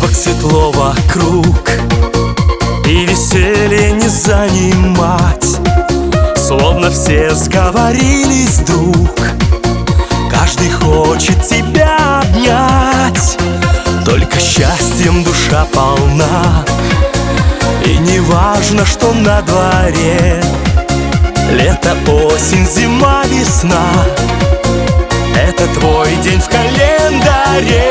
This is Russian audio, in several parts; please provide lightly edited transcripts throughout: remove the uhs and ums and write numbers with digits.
так светло вокруг, и веселье не занимать. Словно все сговорились вдруг, каждый хочет тебя обнять. Только счастьем душа полна, и не важно, что на дворе. Лето, осень, зима, весна — это твой день в календаре.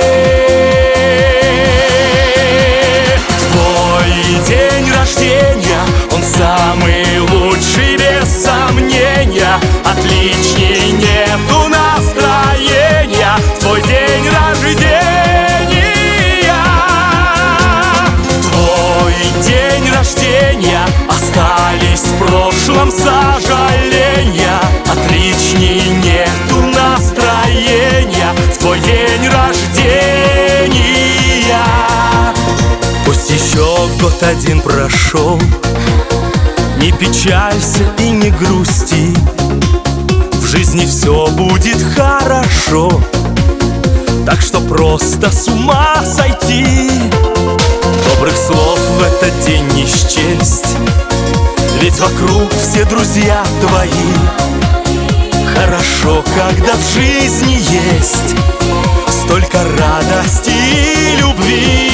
Твой день рождения, он самый лучший, без сомнения. Отличней нету настроения в твой день рождения. Твой день рождения, остались в прошлом сожаления. Отличней нету настроения в твой день рождения. Пусть еще год один прошел, не печалься и не грусти, в жизни все будет хорошо. Так что просто с ума сойти. Добрых слов в этот день не счесть, ведь вокруг все друзья твои. Хорошо, когда в жизни есть столько радости и любви.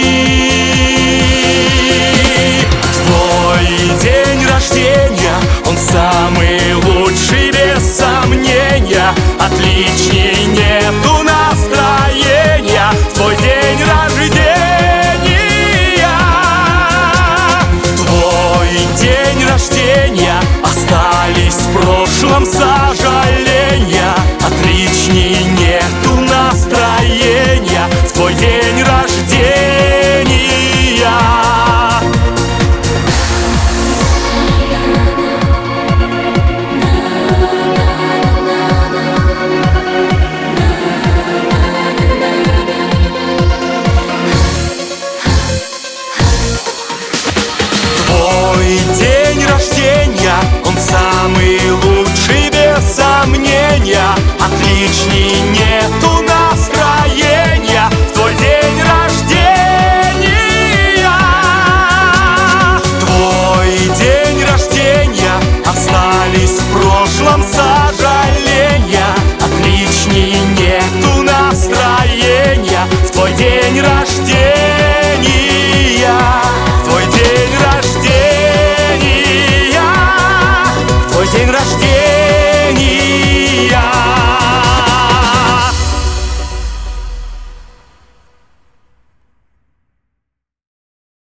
Твой день рождения, он самый лучший, без сомнения. Отличней нету настроения в твой день рождения. Твой день рождения, остались в прошлом сожаления. Отличней нету настроения в твой день рождения. Твой день рождения, он самый лучший, без сомнения. Отличней